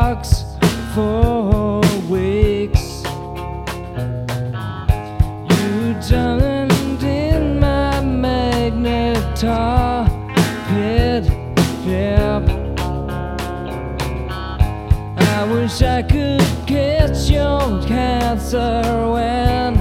box for weeks. You jumped in my magnetar pit, yep. I wish I could catch your cancer when